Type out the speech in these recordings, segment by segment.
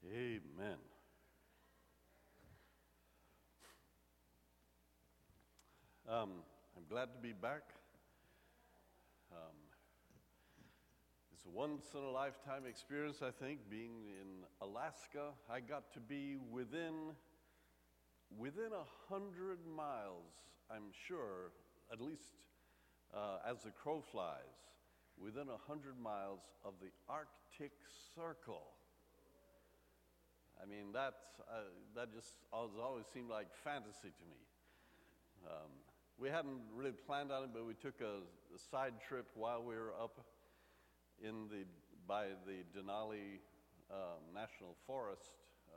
Amen. I'm glad to be back. It's a once-in-a-lifetime experience, I think, being in Alaska. I got to be within 100 miles, I'm sure, at least as the crow flies, within 100 miles of the Arctic Circle. I mean, that just has always seemed like fantasy to me. We hadn't really planned on it, but we took a side trip while we were up by the Denali National Forest,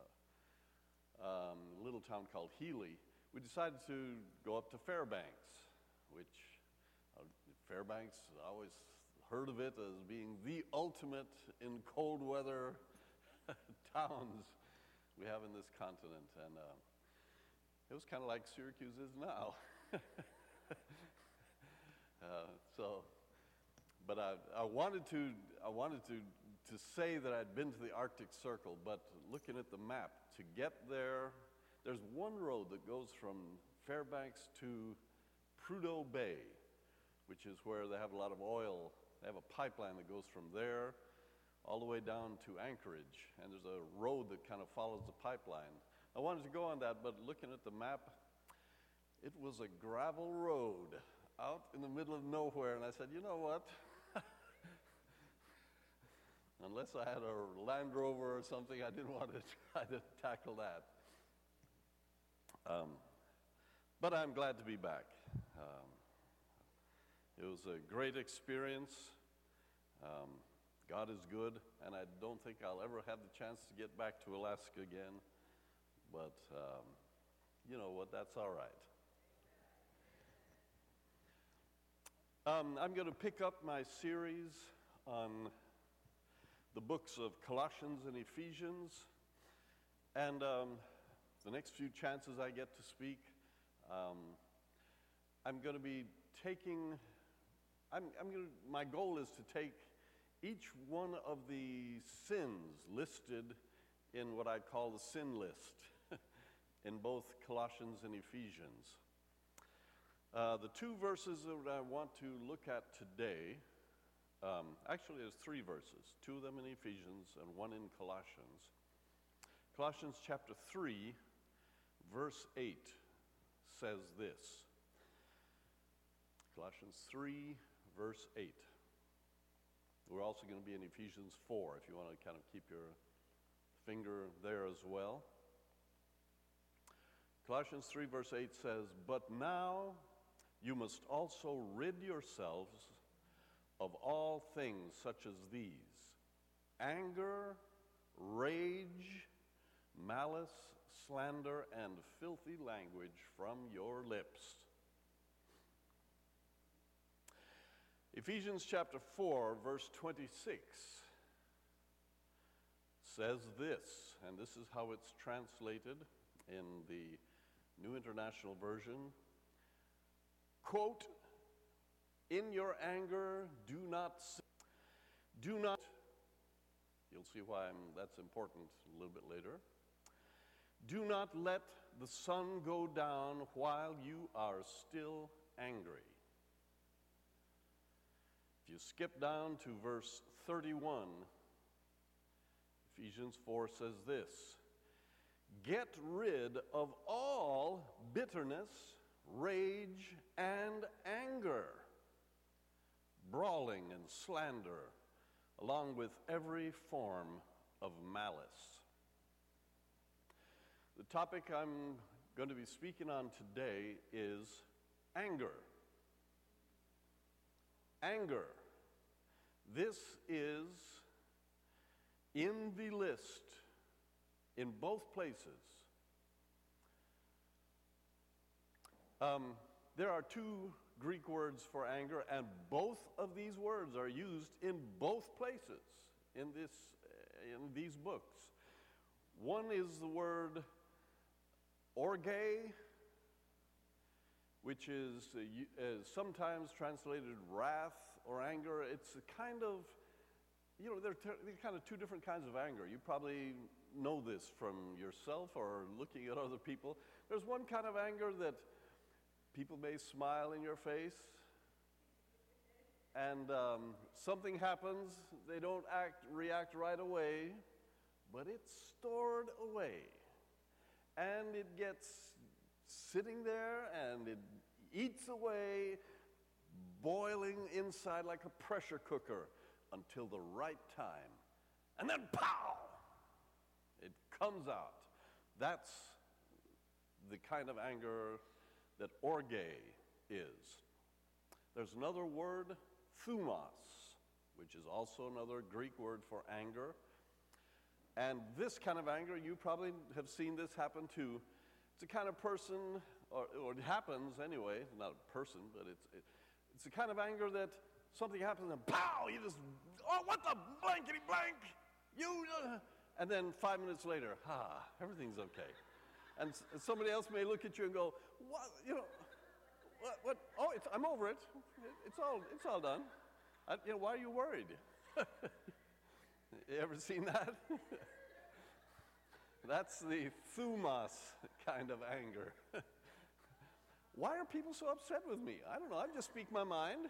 a little town called Healy. We decided to go up to Fairbanks, which Fairbanks, I always heard of it as being the ultimate in cold weather towns we have in this continent, and it was kind of like Syracuse is now. But I wanted to say that I'd been to the Arctic Circle, but looking at the map, to get there, there's one road that goes from Fairbanks to Prudhoe Bay, which is where they have a lot of oil. They have a pipeline that goes from there all the way down to Anchorage, and there's a road that kind of follows the pipeline. I wanted to go on that, but looking at the map, it was a gravel road out in the middle of nowhere, and I said, you know what? Unless I had a Land Rover or something, I didn't want to try to tackle that. But I'm glad to be back. It was a great experience. God is good, and I don't think I'll ever have the chance to get back to Alaska again. But you know what? That's all right. I'm going to pick up my series on the books of Colossians and Ephesians, and the next few chances I get to speak, I'm going to be taking. My goal is to take each one of the sins listed in what I call the sin list in both Colossians and Ephesians. The two verses that I want to look at today, actually there's three verses, two of them in Ephesians and one in Colossians. Colossians chapter 3, verse 8 says this. Colossians 3, verse 8. We're also going to be in Ephesians 4 if you want to kind of keep your finger there as well. Colossians 3, verse 8 says, "But now you must also rid yourselves of all things such as these: anger, rage, malice, slander, and filthy language from your lips." Ephesians chapter 4, verse 26 says this, and this is how it's translated in the New International Version. Quote, "In your anger, do not sin. Do not," you'll see why that's important a little bit later. "Do not let the sun go down while you are still angry." If you skip down to verse 31, Ephesians 4 says this: "Get rid of all bitterness, rage, and anger, brawling and slander, along with every form of malice." The topic I'm going to be speaking on today is anger. Anger. This is in the list in both places. There are two Greek words for anger, and both of these words are used in both places in these books. One is the word orge, which is sometimes translated wrath or anger. It's a kind of there are kind of two different kinds of anger. You probably know this from yourself or looking at other people. There's one kind of anger that people may smile in your face, and something happens, they don't react right away, but it's stored away. And it gets sitting there, and it eats away, boiling inside like a pressure cooker until the right time. And then, pow! It comes out. That's the kind of anger that orge is. There's another word, thumos, which is also another Greek word for anger. And this kind of anger, you probably have seen this happen too. It's a kind of person, or it happens anyway, not a person, but it's a kind of anger that something happens and pow, you just, oh, what the blankety blank, and then 5 minutes later, everything's okay. And somebody else may look at you and go, what, what, oh, I'm over it. It's all done. Why are you worried? You ever seen that? That's the thumos kind of anger. Why are people so upset with me? I don't know. I just speak my mind.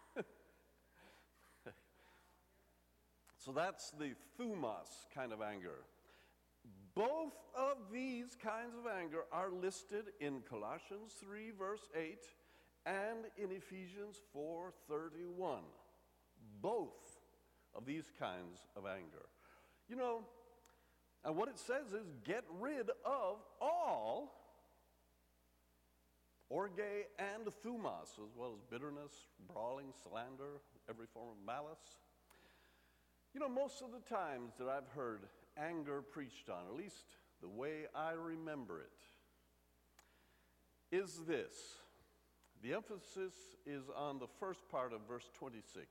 So that's the thumos kind of anger. Both of these kinds of anger are listed in Colossians 3, verse 8, and in Ephesians 4:31. Both of these kinds of anger. And what it says is get rid of all orge and thumos, as well as bitterness, brawling, slander, every form of malice. Most of the times that I've heard anger preached on, at least the way I remember it, is this. The emphasis is on the first part of verse 26.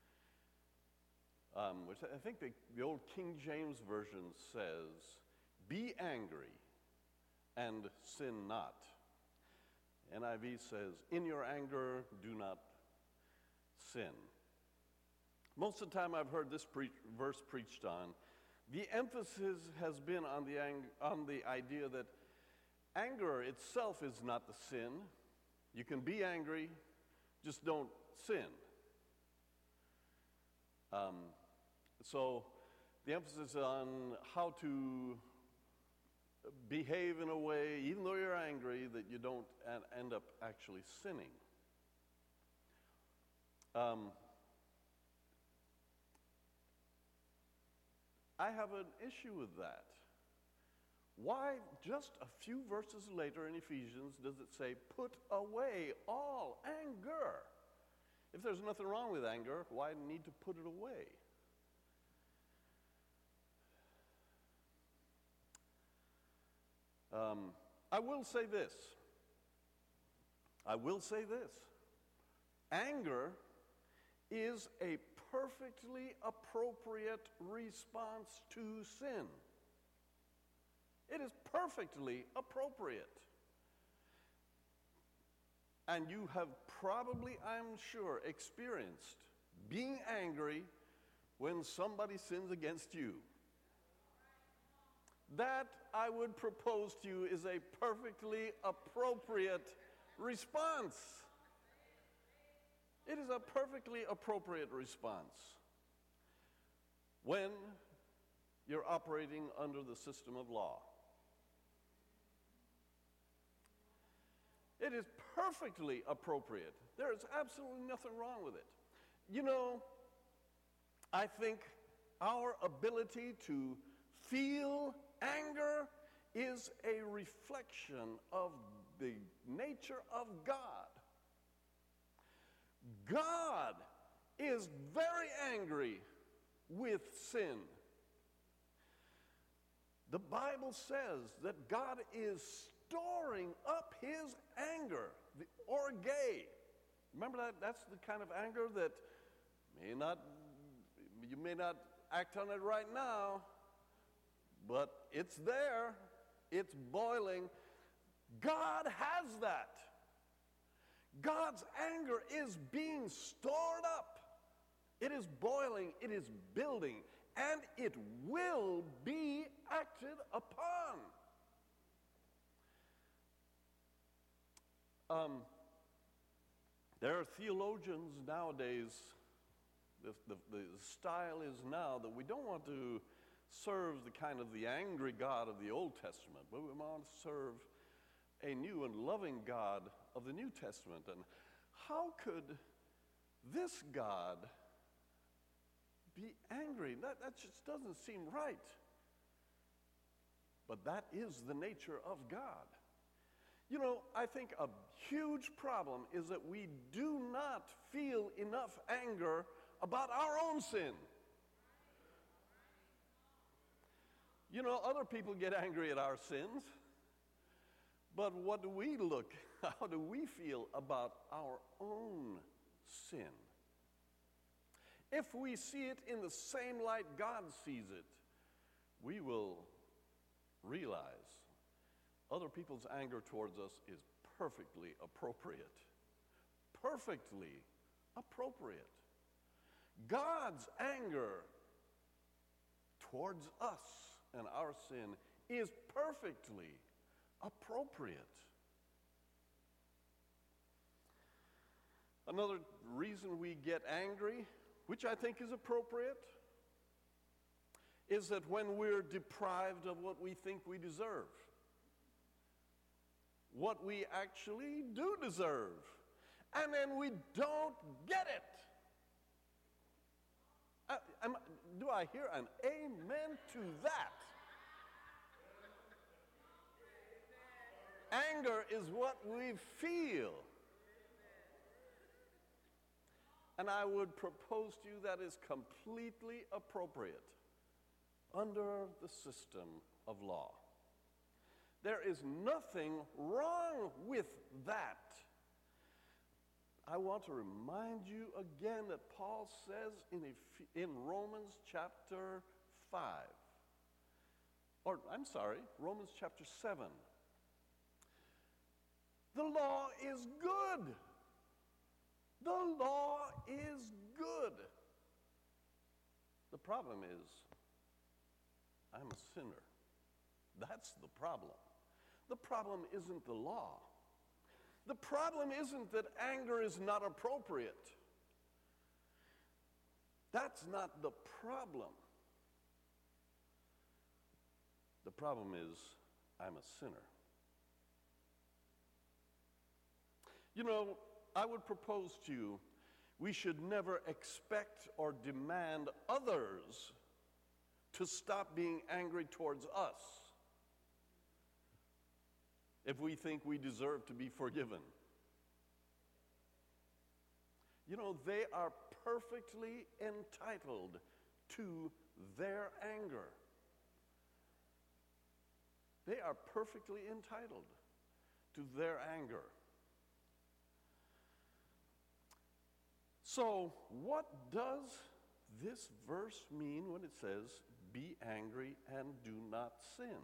Which I think the old King James Version says, be angry and sin not. NIV says, in your anger, do not sin. Most of the time I've heard this verse preached on, the emphasis has been on the idea that anger itself is not the sin. You can be angry, just don't sin. So the emphasis on how to behave in a way, even though you're angry, that you don't end up actually sinning. I have an issue with that. Why, just a few verses later in Ephesians, does it say, put away all anger? If there's nothing wrong with anger, why need to put it away? I will say this. Anger is a perfectly appropriate response to sin. It is perfectly appropriate. And you have probably, I'm sure, experienced being angry when somebody sins against you. That, I would propose to you, is a perfectly appropriate response. It is a perfectly appropriate response when you're operating under the system of law. It is perfectly appropriate. There is absolutely nothing wrong with it. I think our ability to feel anger is a reflection of the nature of God. God is very angry with sin. The Bible says that God is storing up his anger, the orge. Remember that? That's the kind of anger that you may not act on it right now, but it's there. It's boiling. God has that. God's anger is being stored up It is boiling, it is building, and it will be acted upon. There are theologians nowadays, the style is now that we don't want to serve the angry God of the Old Testament, but we want to serve a new and loving God of the New Testament. And how could this God be angry? That just doesn't seem right. But that is the nature of God. You know, I think a huge problem is that we do not feel enough anger about our own sin. You know, other people get angry at our sins, but what do we look, how do we feel about our own sin? If we see it in the same light God sees it, we will realize other people's anger towards us is perfectly appropriate. Perfectly appropriate. God's anger towards us and our sin is perfectly appropriate. Another reason we get angry, which I think is appropriate, is that when we're deprived of what we think we deserve, what we actually do deserve, and then we don't get it. Do I hear an amen to that? Anger is what we feel. And I would propose to you that is completely appropriate under the system of law. There is nothing wrong with that. I want to remind you again that Paul says in Romans chapter 5, Romans chapter 7, the law is good. The law is good. The problem is, I'm a sinner. That's the problem. The problem isn't the law. The problem isn't that anger is not appropriate. That's not the problem. The problem is, I'm a sinner. You know, I would propose to you, we should never expect or demand others to stop being angry towards us if we think we deserve to be forgiven. You know, they are perfectly entitled to their anger. They are perfectly entitled to their anger. So, what does this verse mean when it says, be angry and do not sin?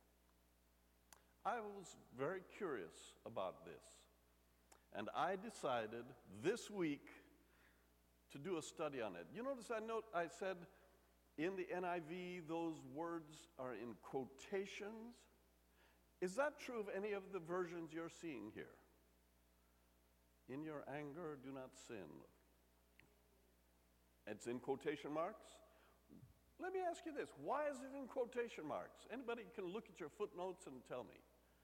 I was very curious about this, and I decided this week to do a study on it. You notice I said in the NIV those words are in quotations. Is that true of any of the versions you're seeing here? In your anger, do not sin. It's in quotation marks. Let me ask you this. Why is it in quotation marks? Anybody can look at your footnotes and tell me.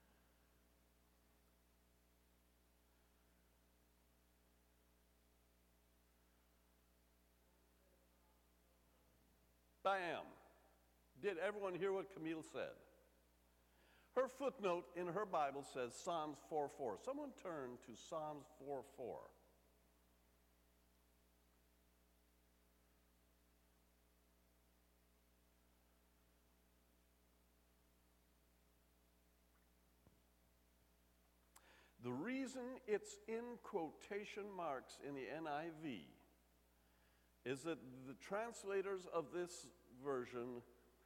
Bam. Did everyone hear what Camille said? Her footnote in her Bible says Psalms 4:4. Someone turn to Psalms 4:4. The reason it's in quotation marks in the NIV is that the translators of this version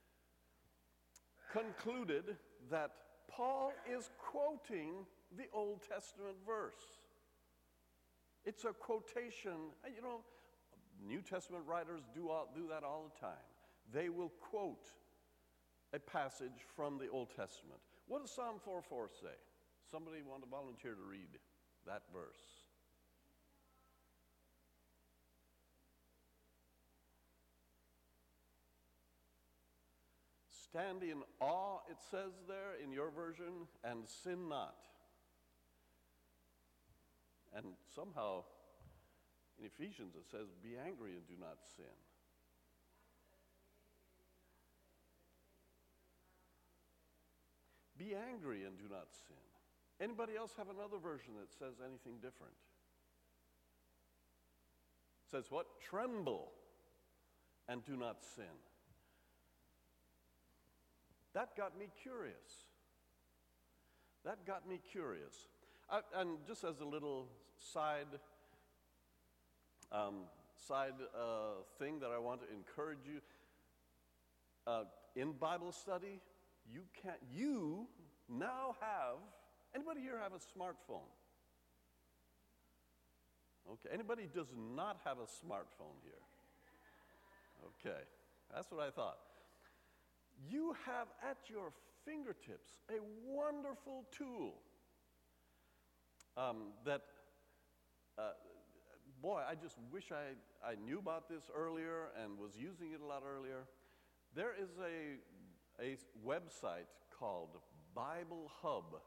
concluded that Paul is quoting the Old Testament verse. It's a quotation. You know, New Testament writers do that all the time. They will quote a passage from the Old Testament. What does Psalm 4:4 say? Somebody want to volunteer to read that verse? Stand in awe, it says there in your version, and sin not. And somehow in Ephesians it says, be angry and do not sin. Be angry and do not sin. Anybody else have another version that says anything different? It says what? Tremble and do not sin. That got me curious. And just as a little side thing that I want to encourage you, in Bible study, you now have, anybody here have a smartphone? Okay, anybody does not have a smartphone here? Okay, that's what I thought. You have at your fingertips a wonderful tool boy, I just wish I knew about this earlier and was using it a lot earlier. There is a website called BibleHub.com.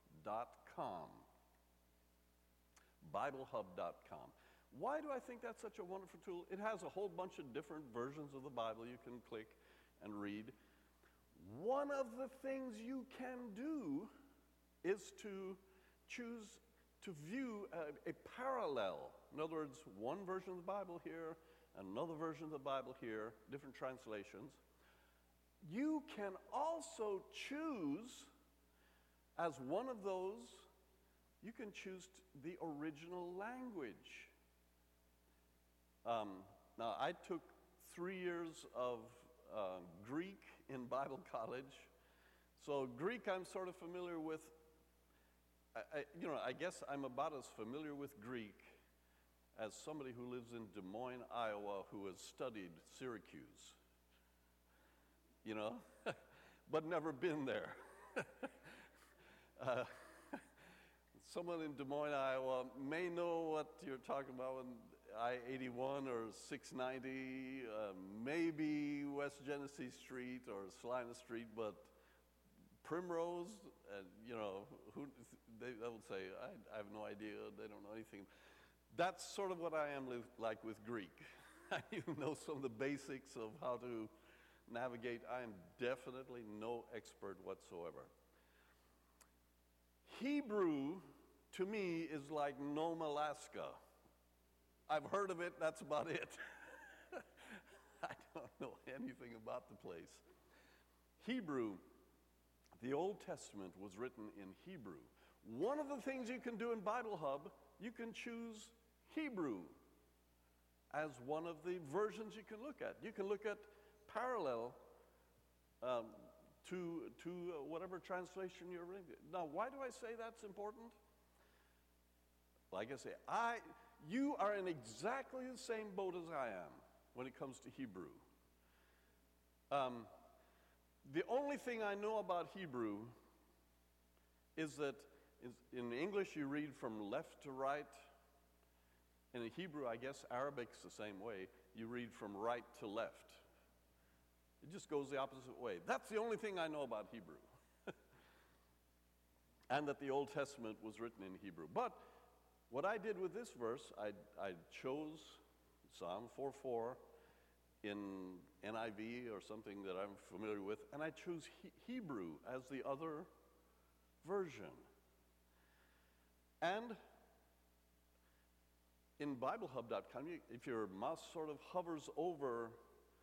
BibleHub.com. Why do I think that's such a wonderful tool? It has a whole bunch of different versions of the Bible you can click and read. One of the things you can do is to choose to view a parallel. In other words, one version of the Bible here, another version of the Bible here, different translations. You can also choose, as one of those, you can choose the original language. Now, I took 3 years of Greek in Bible college. So Greek I'm sort of familiar with. I guess I'm about as familiar with Greek as somebody who lives in Des Moines, Iowa, who has studied Syracuse. But never been there. Someone in Des Moines, Iowa may know what you're talking about when I-81 or 690, maybe West Genesee Street or Salina Street, but Primrose, they will say, I have no idea, they don't know anything. That's sort of what I am like with Greek. I even know some of the basics of how to navigate. I am definitely no expert whatsoever. Hebrew, to me, is like Nome, Alaska. I've heard of it, that's about it. I don't know anything about the place. Hebrew, the Old Testament was written in Hebrew. One of the things you can do in Bible Hub, you can choose Hebrew as one of the versions you can look at. You can look at parallel to whatever translation you're reading. Now, why do I say that's important? Like I say, you are in exactly the same boat as I am when it comes to Hebrew. The only thing I know about Hebrew is that in English you read from left to right. And in Hebrew, I guess Arabic's the same way. You read from right to left. It just goes the opposite way. That's the only thing I know about Hebrew. And that the Old Testament was written in Hebrew. But what I did with this verse, I chose Psalm 4:4 in NIV or something that I'm familiar with, and I chose Hebrew as the other version. And in BibleHub.com, if your mouse sort of hovers over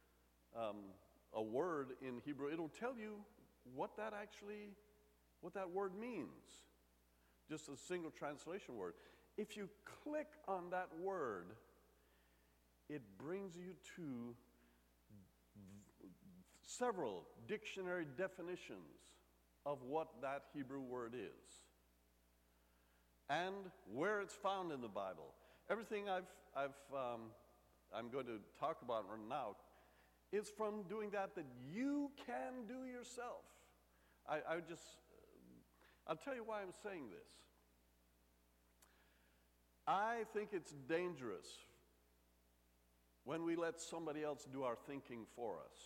a word in Hebrew, it'll tell you what that word means. Just a single translation word. If you click on that word, it brings you to several dictionary definitions of what that Hebrew word is and where it's found in the Bible. Everything I've I'm going to talk about now is from doing that you can do yourself. I'll tell you why I'm saying this. I think it's dangerous when we let somebody else do our thinking for us.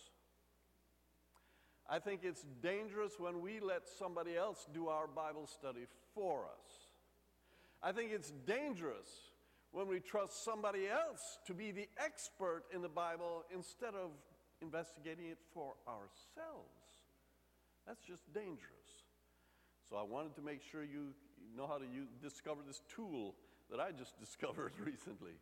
I think it's dangerous when we let somebody else do our Bible study for us. I think it's dangerous when we trust somebody else to be the expert in the Bible instead of investigating it for ourselves. That's just dangerous. So I wanted to make sure you know how to discover this tool that I just discovered recently.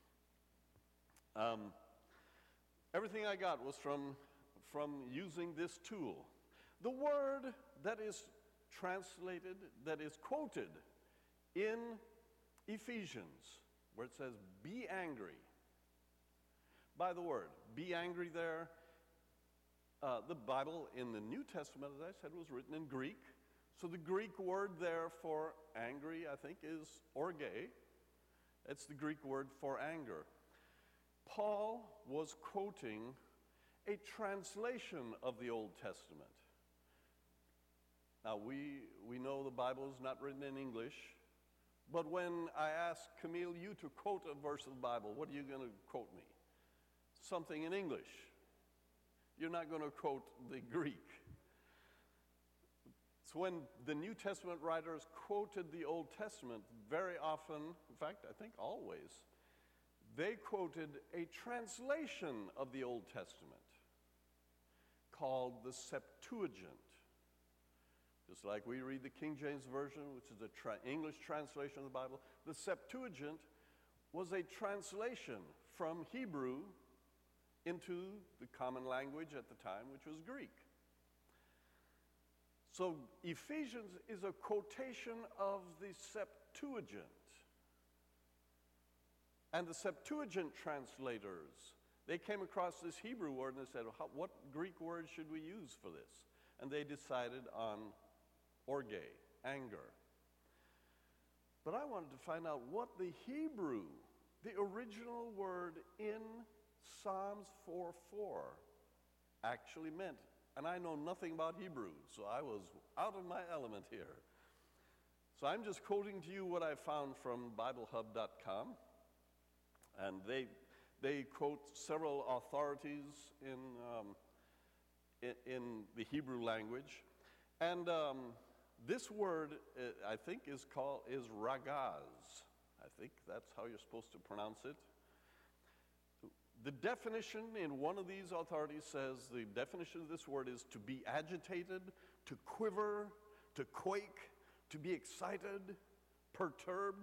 Everything I got was from using this tool. The word that is translated, that is quoted in Ephesians, where it says, be angry. By the word, be angry there, the Bible in the New Testament, as I said, was written in Greek. So the Greek word there for angry, I think, is orge. It's the Greek word for anger. Paul was quoting a translation of the Old Testament. Now, we know the Bible is not written in English, but when I ask Camille, you to quote a verse of the Bible, what are you going to quote me? Something in English. You're not going to quote the Greek. So when the New Testament writers quoted the Old Testament, very often, in fact, I think always, they quoted a translation of the Old Testament called the Septuagint. Just like we read the King James Version, which is the English translation of the Bible, the Septuagint was a translation from Hebrew into the common language at the time, which was Greek. So Ephesians is a quotation of the Septuagint. And the Septuagint translators, they came across this Hebrew word and they said, what Greek word should we use for this? And they decided on orge, anger. But I wanted to find out what the Hebrew, the original word in Psalms 4:4 actually meant. And I know nothing about Hebrew, so I was out of my element here. So I'm just quoting to you what I found from BibleHub.com. And they quote several authorities in the Hebrew language. And this word, I think, is ragaz. I think that's how you're supposed to pronounce it. The definition in one of these authorities says the definition of this word is to be agitated, to quiver, to quake, to be excited, perturbed.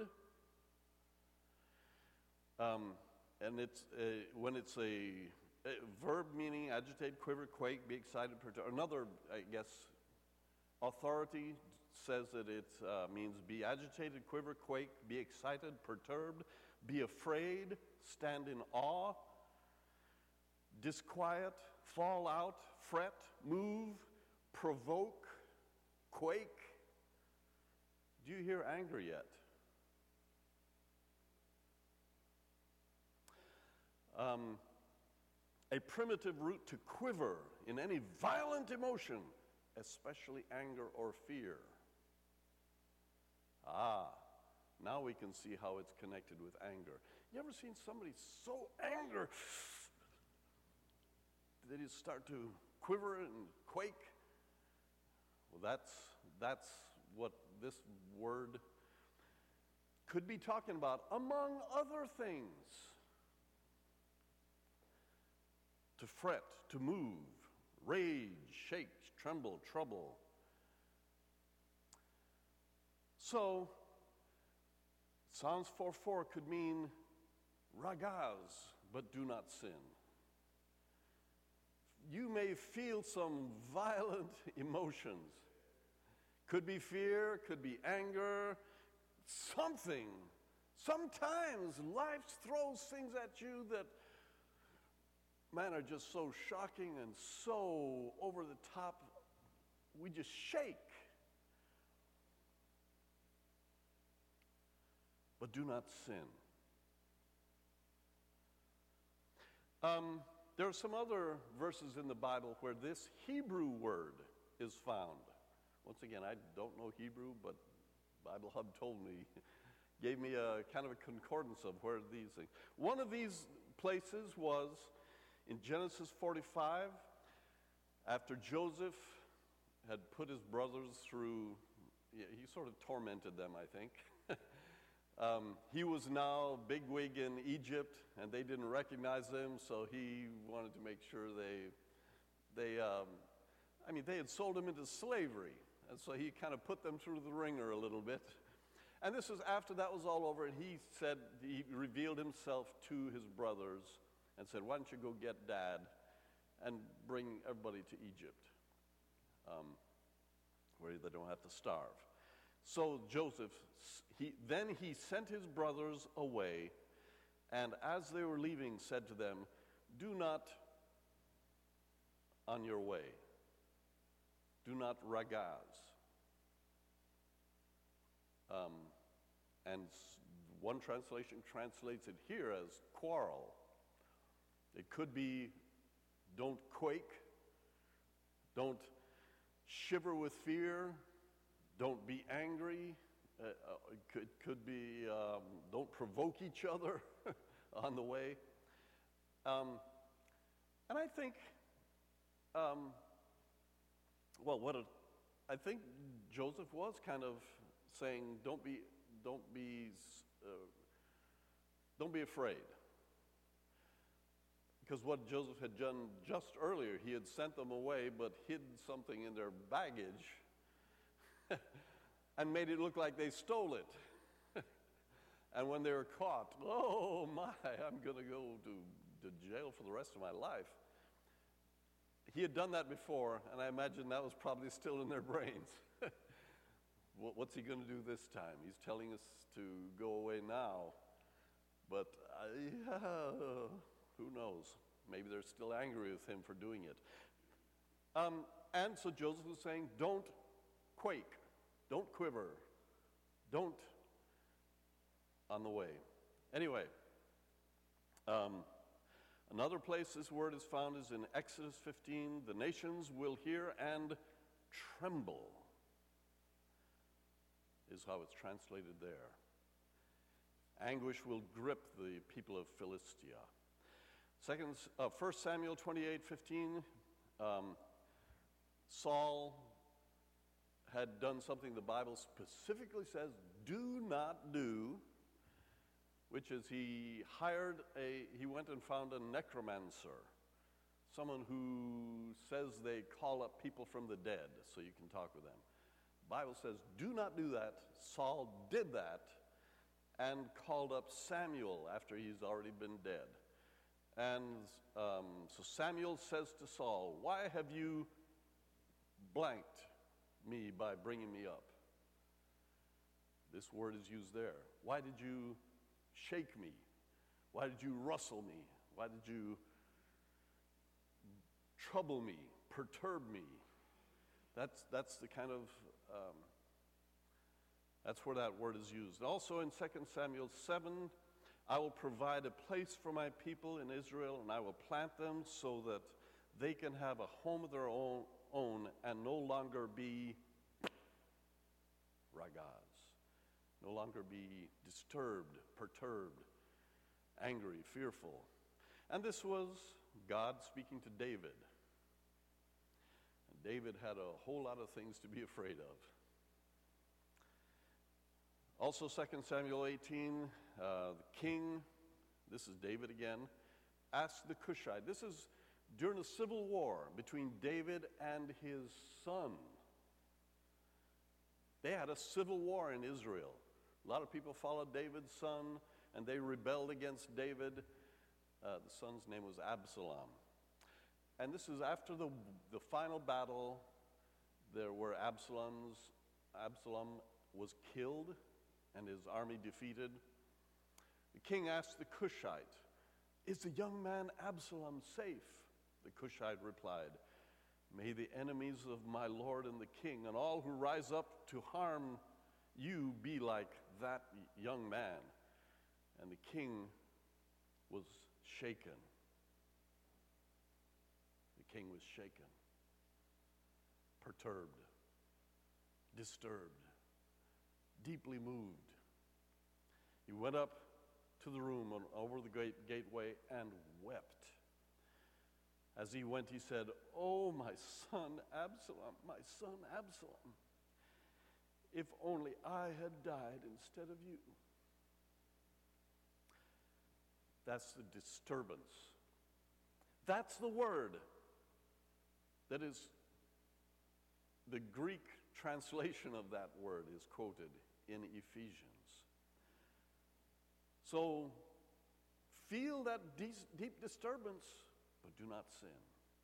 And it's when it's a verb meaning agitate, quiver, quake, be excited, perturbed. Another, I guess, authority says that it means be agitated, quiver, quake, be excited, perturbed, be afraid, stand in awe, disquiet, fall out, fret, move, provoke, quake. Do you hear anger yet? A primitive root to quiver in any violent emotion, especially anger or fear. Now we can see how it's connected with anger. You ever seen somebody so angry that you start to quiver and quake? Well, that's what this word could be talking about, among other things. To fret, to move, rage, shake, tremble, trouble. So, Psalms 4:4 could mean ragaz, but do not sin. You may feel some violent emotions. Could be fear, could be anger, something. Sometimes life throws things at you that, man, are just so shocking and so over the top, we just shake. But do not sin. There are some other verses in the Bible where this Hebrew word is found. Once again, I don't know Hebrew, but Bible Hub told me, gave me a kind of a concordance of where these things. One of these places was in Genesis 45, after Joseph had put his brothers through, he sort of tormented them, I think. He was now bigwig in Egypt, and they didn't recognize him, so he wanted to make sure they had sold him into slavery, and so he kind of put them through the ringer a little bit. And this was after that was all over, and he revealed himself to his brothers and said, why don't you go get Dad and bring everybody to Egypt, where they don't have to starve. So Joseph, he sent his brothers away, and as they were leaving, said to them, do not on your way, do not ragaz. And one translation translates it here as quarrel. It could be don't quake, don't shiver with fear, don't be angry. It could be don't provoke each other on the way. And I think, I think Joseph was kind of saying, don't be afraid. Because what Joseph had done just earlier, he had sent them away but hid something in their baggage and made it look like they stole it. And when they were caught, oh my, I'm going to go to jail for the rest of my life. He had done that before, and I imagine that was probably still in their brains. What's he going to do this time? He's telling us to go away now, but who knows? Maybe they're still angry with him for doing it. And so Joseph was saying, don't quake, don't quiver, don't on the way. Anyway, another place this word is found is in Exodus 15. The nations will hear and tremble, is how it's translated there. Anguish will grip the people of Philistia. 1 Samuel 28:15, Saul had done something the Bible specifically says do not do, which is he went and found a necromancer, someone who says they call up people from the dead so you can talk with them. The Bible says do not do that. Saul did that and called up Samuel after he's already been dead. And so Samuel says to Saul, why have you blanked me by bringing me up? This word is used there. Why did you shake me? Why did you rustle me? Why did you trouble me, perturb me? That's the kind of, that's where that word is used. Also in 2 Samuel 7, I will provide a place for my people in Israel, and I will plant them so that they can have a home of their own and no longer be ragaz, no longer be disturbed, perturbed, angry, fearful. And this was God speaking to David. And David had a whole lot of things to be afraid of. Also 2 Samuel 18, the king, this is David again, asked the Cushite. This is during a civil war between David and his son. They had a civil war in Israel. A lot of people followed David's son, and they rebelled against David. The son's name was Absalom. And this is after the final battle there where Absalom was killed and his army defeated. The king asked the Cushite, is the young man Absalom safe? The Cushite replied, may the enemies of my lord and the king and all who rise up to harm you be like that young man. And the king was shaken. king was shaken, perturbed, disturbed, deeply moved. He went up to the room over the great gateway and wept. As he went, he said, "Oh, my son Absalom, my son Absalom, if only I had died instead of you." That's the disturbance. That's the word that is, the Greek translation of that word is quoted in Ephesians. So feel that deep disturbance, but do not sin.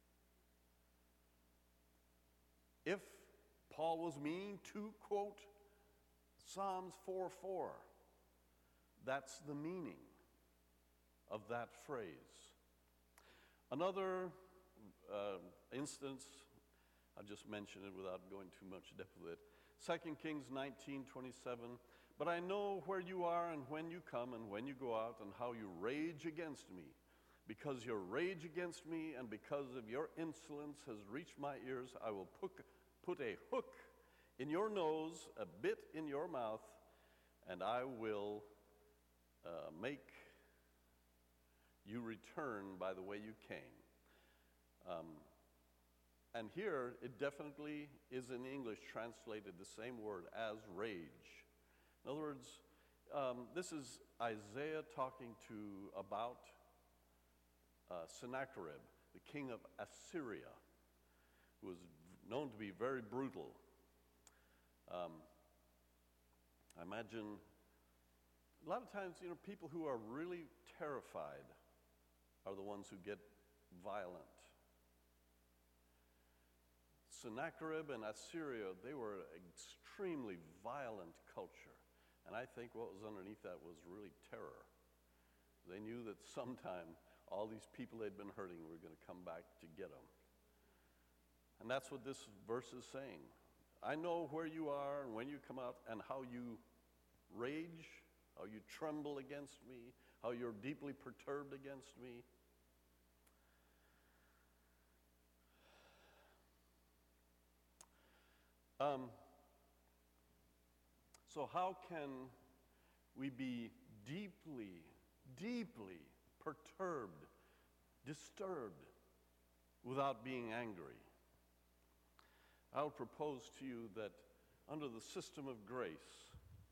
If Paul was meaning to quote Psalms 4:4, that's the meaning of that phrase. Another instance, I'll just mention it without going too much depth with it. 2 Kings 19:27. "But I know where you are and when you come and when you go out and how you rage against me. Because your rage against me and because of your insolence has reached my ears, I will put a hook in your nose, a bit in your mouth, and I will make you return by the way you came." And here, it definitely is in English translated the same word as rage. In other words, this is Isaiah talking about Sennacherib, the king of Assyria, who was known to be very brutal. I imagine a lot of times, people who are really terrified are the ones who get violent. Sennacherib and Assyria, they were an extremely violent culture. And I think what was underneath that was really terror. They knew that sometime all these people they'd been hurting were going to come back to get them. And that's what this verse is saying. I know where you are and when you come out and how you rage, how you tremble against me, how you're deeply perturbed against me. So how can we be deeply, deeply perturbed, disturbed, without being angry? I would propose to you that under the system of grace,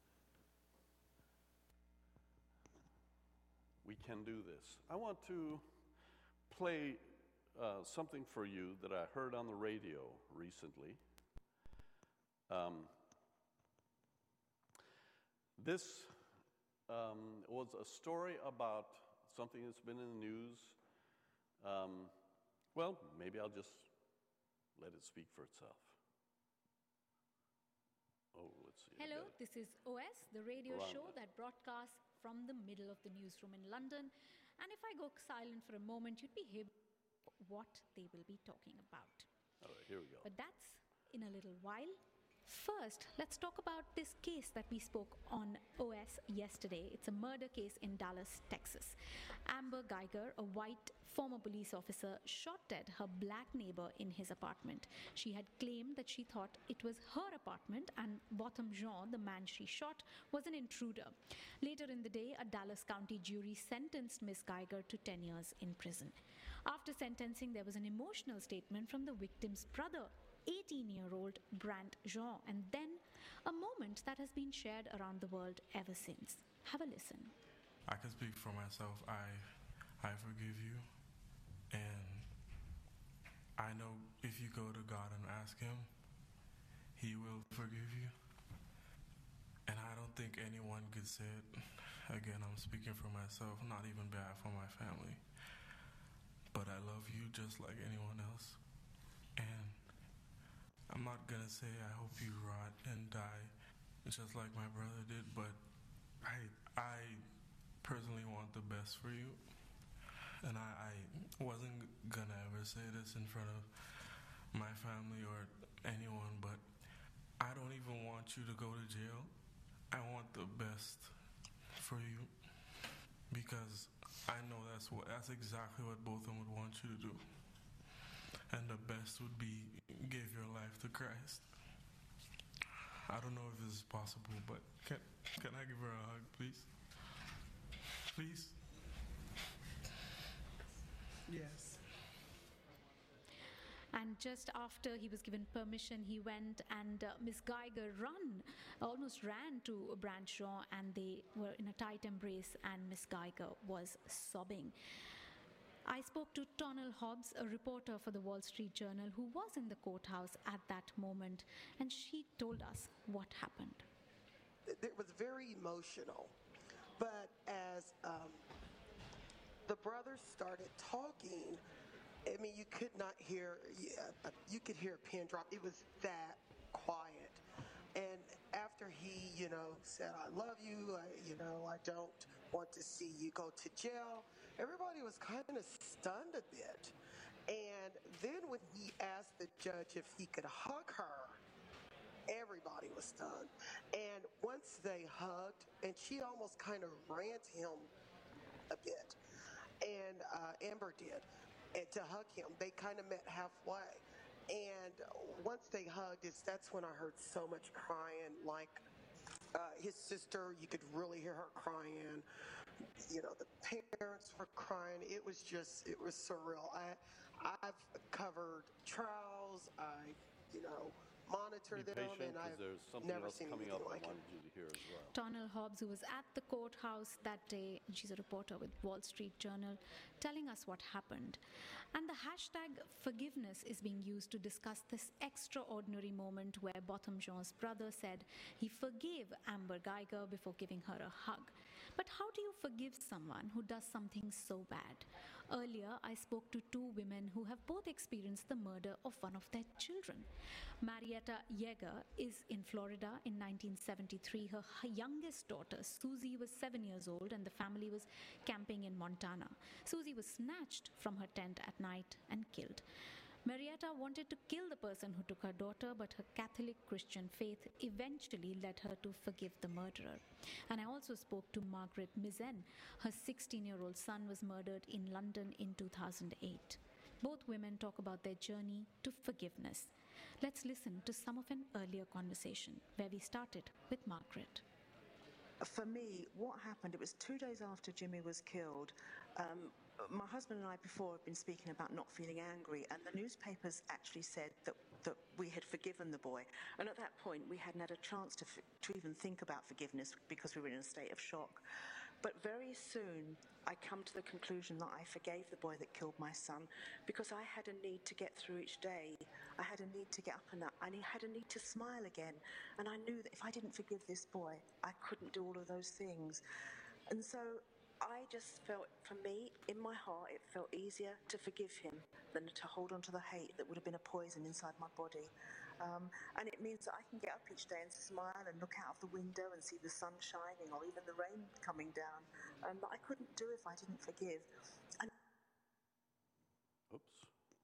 we can do this. I want to play something for you that I heard on the radio recently. This was a story about something that's been in the news. Well, maybe I'll just let it speak for itself. Oh, let's see. Hello, this is OS, the radio show that broadcasts from the middle of the newsroom in London. And if I go silent for a moment, you'd be hearing what they will be talking about. All right, here we go. But that's in a little while. First, let's talk about this case that we spoke on OS yesterday. It's a murder case in Dallas, Texas. Amber Geiger, a white former police officer, shot dead her black neighbor in his apartment. She had claimed that she thought it was her apartment and Botham Jean, the man she shot, was an intruder. Later in the day, a Dallas County jury sentenced Ms. Geiger to 10 years in prison. After sentencing, there was an emotional statement from the victim's brother, 18-year-old Brant Jean, and then a moment that has been shared around the world ever since. Have a listen. I can speak for myself. I forgive you, and I know if you go to God and ask Him, He will forgive you. And I don't think anyone could say it. Again, I'm speaking for myself, not even bad for my family. But I love you just like anyone else. And I'm not gonna say I hope you rot and die just like my brother did, but I personally want the best for you. And I wasn't gonna ever say this in front of my family or anyone, but I don't even want you to go to jail. I want the best for you because I know that's exactly what both of them would want you to do. and the best would be give your life to Christ. I don't know if this is possible, but can I give her a hug, please? Please? Yes. And just after he was given permission, he went and Miss Geiger almost ran to Bradshaw, and they were in a tight embrace, and Miss Geiger was sobbing. I spoke to Tonal Hobbs, a reporter for the Wall Street Journal, who was in the courthouse at that moment, and she told us what happened. It was very emotional, but as the brothers started talking, I mean, you could not hear, you could hear a pin drop. It was that quiet. And after he, said, I love you, I don't want to see you go to jail, everybody was kind of stunned a bit. And then when he asked the judge if he could hug her, everybody was stunned. And once they hugged, and she almost kind of ran to him a bit, and Amber did, and to hug him. They kind of met halfway. And once they hugged, that's when I heard so much crying, like his sister, you could really hear her crying. The parents were crying. It was surreal. I've covered trials. I monitor Be them, patient, and because I've there's something never else seen coming anything up like I it. wanted you to hear as well. Tonal Hobbs, who was at the courthouse that day, and she's a reporter with Wall Street Journal, telling us what happened. And the hashtag forgiveness is being used to discuss this extraordinary moment where Botham Jean's brother said he forgave Amber Geiger before giving her a hug. But how do you forgive someone who does something so bad? Earlier, I spoke to two women who have both experienced the murder of one of their children. Marietta Yeager is in Florida in 1973. Her youngest daughter, Susie, was 7 years old, and the family was camping in Montana. Susie was snatched from her tent at night and killed. Marietta wanted to kill the person who took her daughter, but her Catholic Christian faith eventually led her to forgive the murderer. And I also spoke to Margaret Mizzen. Her 16-year-old son was murdered in London in 2008. Both women talk about their journey to forgiveness. Let's listen to some of an earlier conversation where we started with Margaret. For me, what happened, it was 2 days after Jimmy was killed. My husband and I before had been speaking about not feeling angry, and the newspapers actually said that we had forgiven the boy. And at that point, we hadn't had a chance to even think about forgiveness because we were in a state of shock. But very soon, I come to the conclusion that I forgave the boy that killed my son because I had a need to get through each day. I had a need to get up and I had a need to smile again. And I knew that if I didn't forgive this boy, I couldn't do all of those things. And so I just felt, for me, in my heart, it felt easier to forgive him than to hold on to the hate that would have been a poison inside my body. And it means that I can get up each day and smile and look out of the window and see the sun shining or even the rain coming down. That I couldn't do if I didn't forgive. And Oops.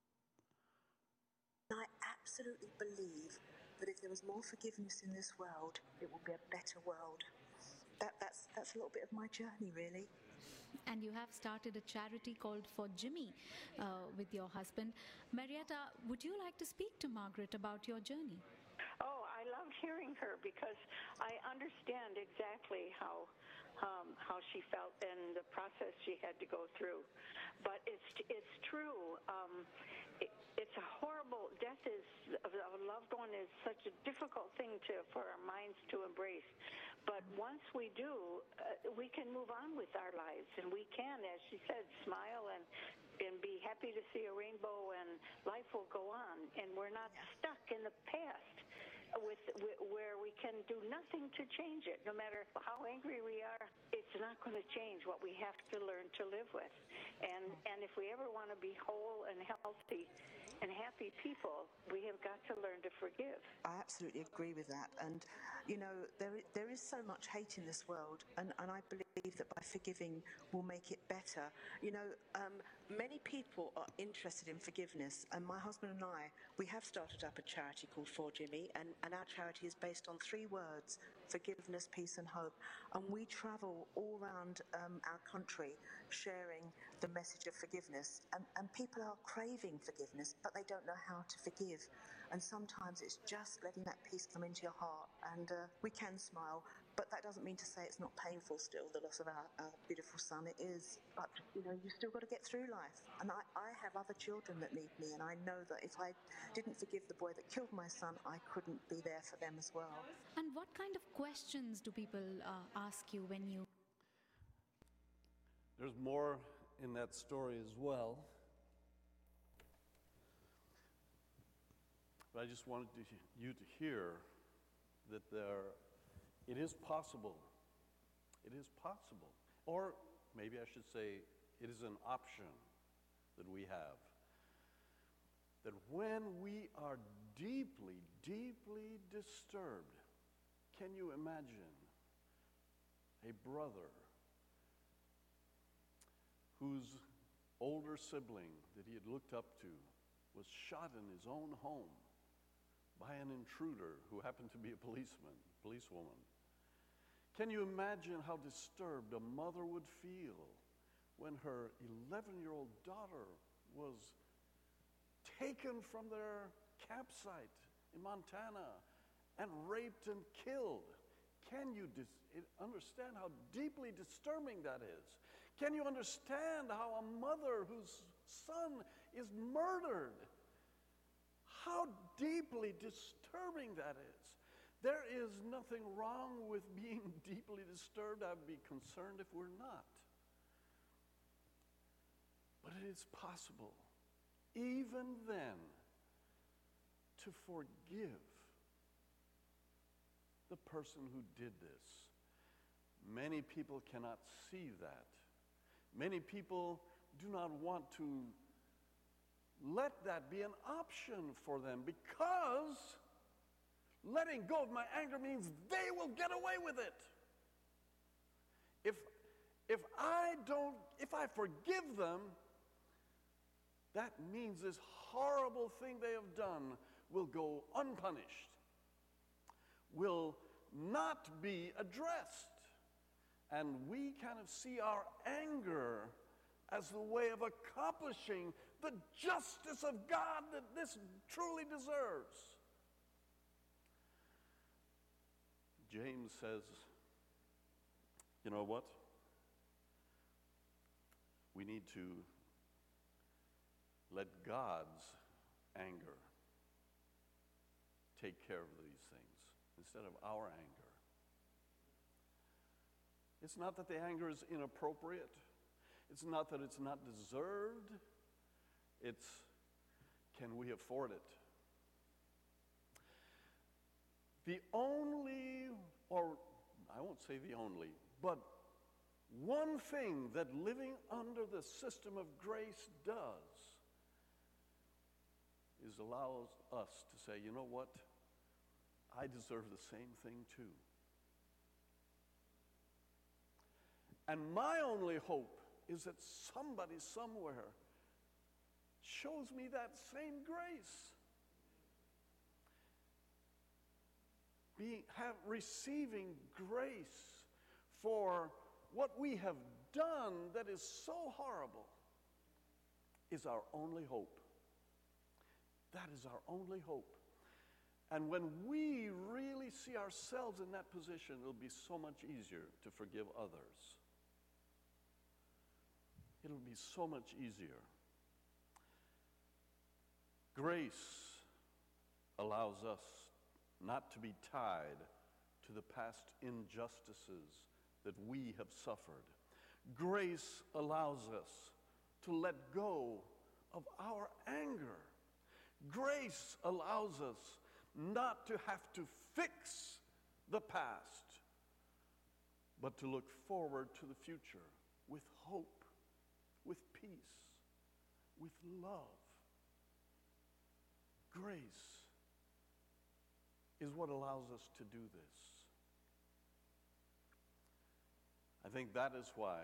I absolutely believe that if there was more forgiveness in this world, it would be a better world. That's a little bit of my journey, really. And you have started a charity called For Jimmy with your husband. Marietta, would you like to speak to Margaret about your journey? Oh, I loved hearing her because I understand exactly how she felt and the process she had to go through. But it's true. It's a horrible death. Of a loved one is such a difficult thing for our minds to embrace. But once we do, we can move on with our lives, and we can, as she said, smile and be happy to see a rainbow, and life will go on. And we're not stuck in the past where we can do nothing to change it. No matter how angry we are, it's not going to change what we have to learn to live with. And if we ever want to be whole and healthy and happy people, we have got to learn to forgive. I absolutely agree with that. And, you know, there is so much hate in this world, and I believe that by forgiving we'll make it better. You know, many people are interested in forgiveness, and my husband and I, we have started up a charity called For Jimmy, and our charity is based on 3 words: forgiveness, peace and hope. And we travel all around our country sharing the message of forgiveness, and people are craving forgiveness, but they don't know how to forgive. And sometimes it's just letting that peace come into your heart, and we can smile, but that doesn't mean to say it's not painful still, the loss of our beautiful son. It is, but you know, you still got to get through life. And I have other children that need me, and I know that if I didn't forgive the boy that killed my son, I couldn't be there for them as well. And what kind of questions do people ask you when you... There's more in that story as well. But I just wanted you to hear that it is possible. It is possible. Or maybe I should say, it is an option that we have. That when we are deeply, deeply disturbed, can you imagine a brother whose older sibling that he had looked up to was shot in his own home by an intruder who happened to be a policewoman? Can you imagine how disturbed a mother would feel when her 11-year-old daughter was taken from their campsite in Montana and raped and killed? Can you understand how deeply disturbing that is? Can you understand how a mother whose son is murdered, how deeply disturbing that is? There is nothing wrong with being deeply disturbed. I'd be concerned if we're not. But it is possible, even then, to forgive the person who did this. Many people cannot see that. Many people do not want to let that be an option for them, because letting go of my anger means they will get away with it. If I forgive them, that means this horrible thing they have done will go unpunished, will not be addressed. And we kind of see our anger as the way of accomplishing the justice of God that this truly deserves. James says, you know what? We need to let God's anger take care of these things instead of our anger. It's not that the anger is inappropriate. It's not that it's not deserved. It's, can we afford it? The only, or I won't say the only, but one thing that living under the system of grace does is allows us to say, you know what? I deserve the same thing too. And my only hope is that somebody somewhere shows me that same grace. Receiving grace for what we have done that is so horrible is our only hope. That is our only hope. And when we really see ourselves in that position, it'll be so much easier to forgive others. It'll be so much easier. Grace allows us not to be tied to the past injustices that we have suffered. Grace allows us to let go of our anger. Grace allows us not to have to fix the past, but to look forward to the future with hope, with peace, with love. Grace is what allows us to do this. I think that is why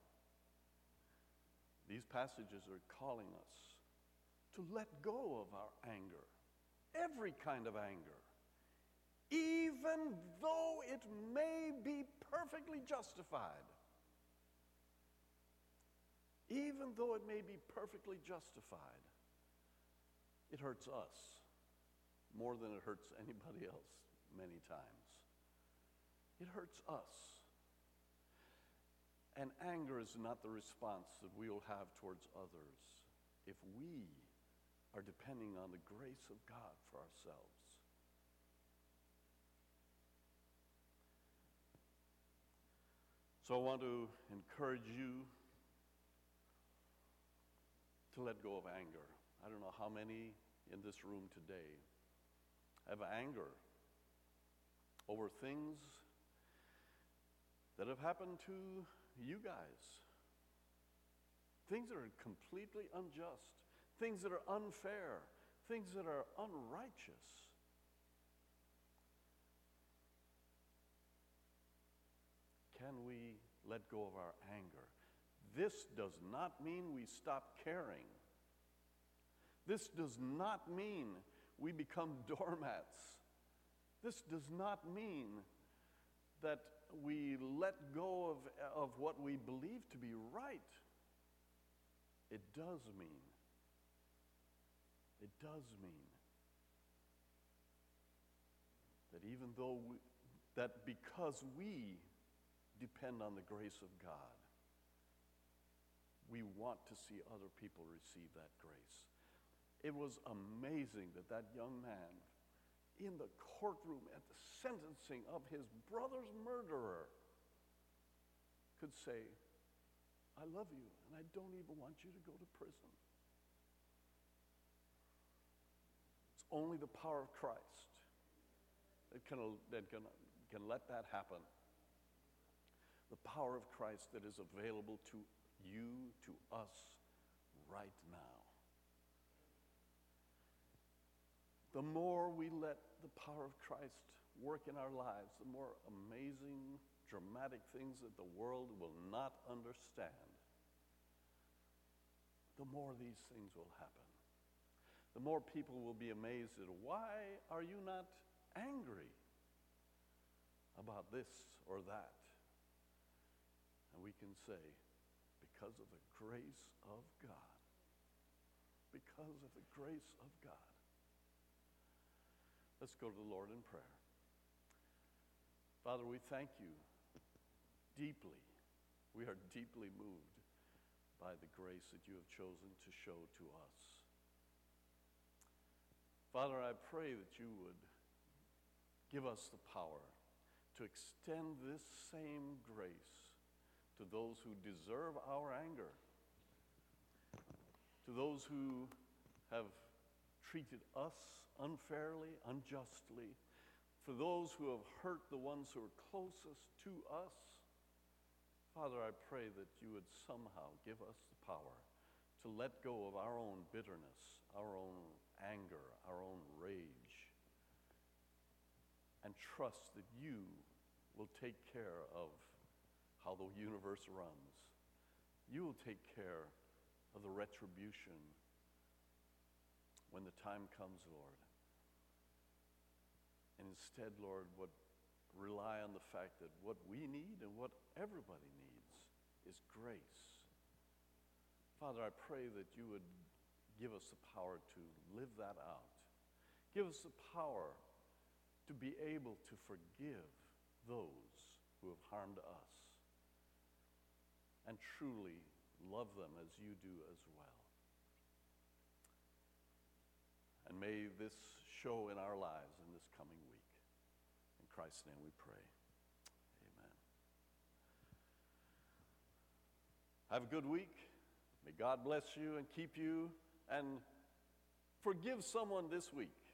these passages are calling us to let go of our anger, every kind of anger, even though it may be perfectly justified. Even though it may be perfectly justified, it hurts us more than it hurts anybody else many times. It hurts us. And anger is not the response that we will have towards others if we are depending on the grace of God for ourselves. So I want to encourage you to let go of anger. I don't know how many in this room today have anger over things that have happened to you guys. Things that are completely unjust, things that are unfair, things that are unrighteous. Can we let go of our anger? This does not mean we stop caring. This does not mean we become doormats. This does not mean that we let go of what we believe to be right. It does mean that even though because we depend on the grace of God, we want to see other people receive that grace. It was amazing that young man in the courtroom at the sentencing of his brother's murderer could say, I love you and I don't even want you to go to prison. It's only the power of Christ that can let that happen. The power of Christ that is available to you, to us, right now. The more we let the power of Christ work in our lives, the more amazing, dramatic things that the world will not understand, the more these things will happen. The more people will be amazed at, why are you not angry about this or that? And we can say, because of the grace of God. Because of the grace of God. Let's go to the Lord in prayer. Father, we thank you deeply. We are deeply moved by the grace that you have chosen to show to us. Father, I pray that you would give us the power to extend this same grace to those who deserve our anger, to those who have treated us unfairly, unjustly, for those who have hurt the ones who are closest to us. Father, I pray that you would somehow give us the power to let go of our own bitterness, our own anger, our own rage, and trust that you will take care of how the universe runs. You will take care of the retribution when the time comes, Lord. And instead, Lord, rely on the fact that what we need and what everybody needs is grace. Father, I pray that you would give us the power to live that out. Give us the power to be able to forgive those who have harmed us and truly love them as you do as well. And may this show in our lives in this coming week. In Christ's name we pray. Amen. Have a good week. May God bless you and keep you, and forgive someone this week.